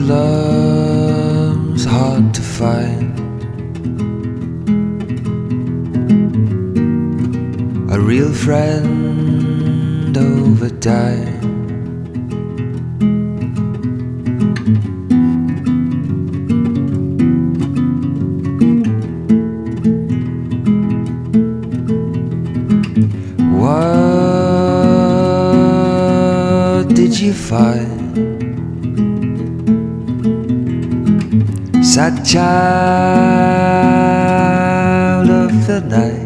love's hard to find. A real friend over time. What did you find? Sad child of the night.